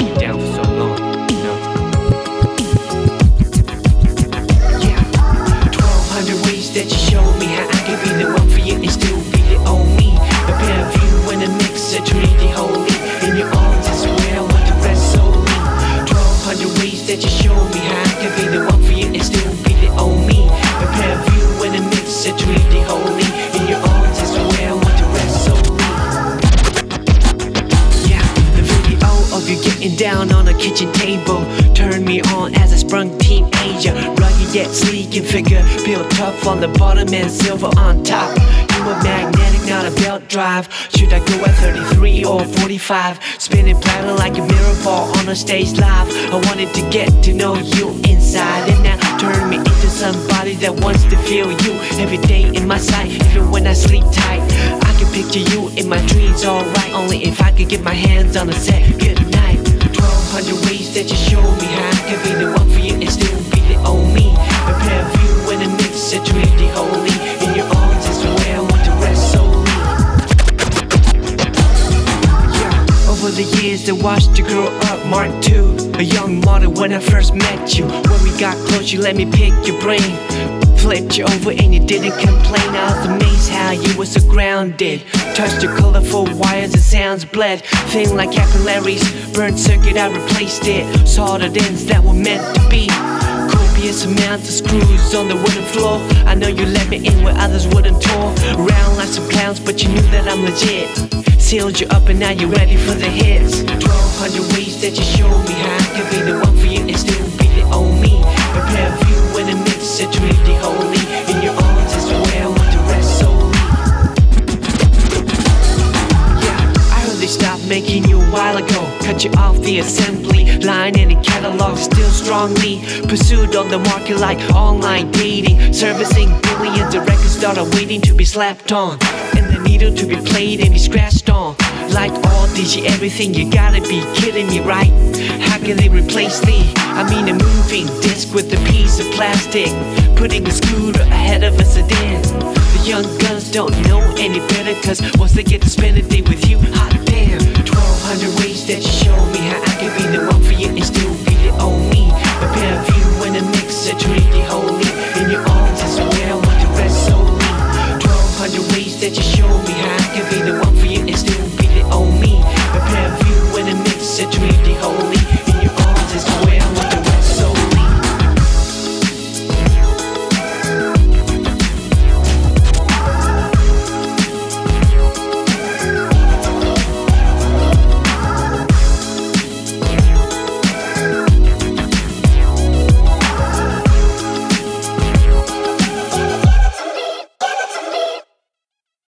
you down for so long, you know. Yeah, 1200 ways that you showed me how I could be the one for you and still be the only. A pair of you in a mix that truly holy. In your arms is where I want to rest solely. 1200 ways that you showed me how I could be the one for you and still be the only. A pair of you in a mix that truly holy. In your arms is where I want to rest solely. Yeah, the video of you getting down on a kitchen table turned me on as a sprung teenager. Rugged yet sleek in figure, built tough on the bottom and silver on top. You were magnetic, not a belt drive. Should I go at 33 or 45? Spinning platter like a mirror ball on a stage live. I wanted to get to know you inside, and now turn me into somebody that wants to feel you every day in my sight. Even when I sleep tight, I can picture you in my dreams, alright. Only if I could get my hands on a set. Good night. 1200 ways that you showed me how I can be the one for you and still be the only. A pair of you in a mix that truly holy. In your arms is where I want to rest solely. Yeah, over the years I watched you grow up, Mark II, a young model when I first met you. When we got close, you let me pick your brain. Flipped you over and you didn't complain. I was amazed how you were so grounded. Touched your colorful wires and sounds bled. Thin like capillaries, burnt circuit, I replaced it. Soldered ends that were meant to be. Copious amounts of screws on the wooden floor. I know you let me in where others wouldn't tour. Round like some clowns, but you knew that I'm legit. Sealed you up and now you're ready for the hits. 1200 ways that you showed me how I can be the one for you and still be the only. A pair of you in a mix that truly holy. In your arms is where I want to rest solely. Yeah, I heard they stopped making you a while ago. Cut you off the assembly line and the catalog still strongly pursued on the market like online dating. Servicing billions of records started waiting to be slapped on, and the needle to be played and be scratched on. Like all digi everything, you gotta be kidding me, right? How can they replace the, a moving disc with a piece of plastic, putting a scooter ahead of a sedan? The young guns don't know any better, cause once they get to spend a day with you, hot damn. 1200 ways that you show me how I can be the one